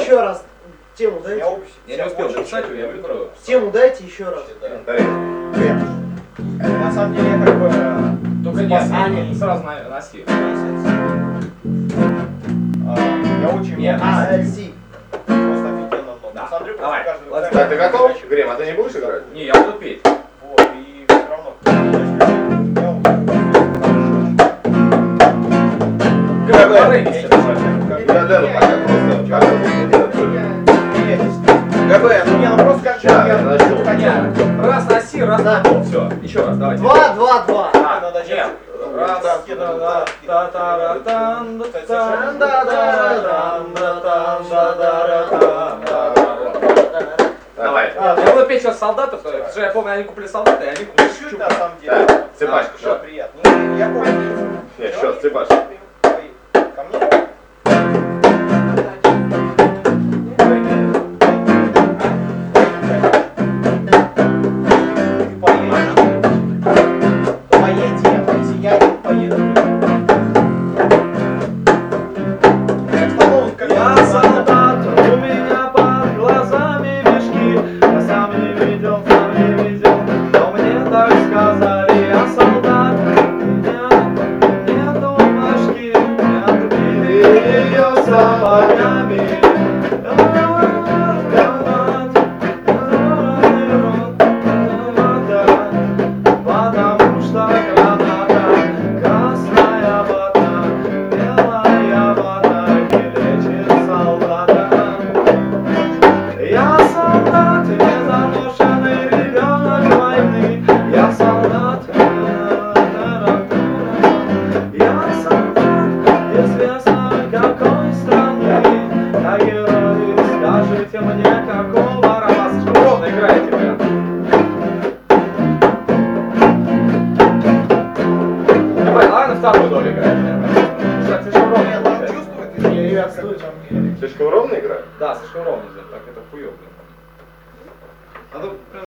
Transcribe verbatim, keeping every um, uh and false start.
еще раз. Тему дайте. Я, я не успел записать, я выберу. Тему дайте еще раз. На самом деле я как бы... Только нет, а, нет. сразу на, на си. А, Я очень нет, а, эл си. Просто офигенно много. Да. Смотрю, Давай. каждый- Ладно. каждый- Так, ты готов? Грим, а ты не будешь играть? Не, я буду петь. Вот, и все равно. Я вот- Я Дэну пока просто... ГБ, ну не, ну просто как Сейчас, я я начну. Понятно. Раз на си, раз на до. Все, еще раз, давайте. Два, два, два. А, надо Нет. сейчас. Раз, Да, да, да, да, та та ра тан Кстати, та совершенно- да да да да да да да да. Давай. Я буду петь сейчас солдатов, потому что я помню, они купили солдаты, и они Чуть на самом деле. Так, цепашка, Что что? приятно. Ну, я понял. Нет, что, цепашка. Ой, ко мне? Ты поедешь. Поедем, если я не поеду. Как Сталлоне, как Я он- солдат, у меня под глазами мешки. Я сам не видел, сам не видел, но мне так сказали. Я солдат, у меня нету башки. Не отбили ее сапогами. Потому что граната, красная вода, белая вода не лечит солдата. Я солдат, незаношенный ребенок войны. Я солдат, я солдат, известно какой страны. Я герой, скажите мне, какого рода. Слишком ровно играете, ребят. Давай, давай на вторую долю играем. Кстати, слишком ровно Нет, получается. он чувствует, и я слышу. Слишком ровно играть? Да, слишком ровно, так это хуёво. Надо прям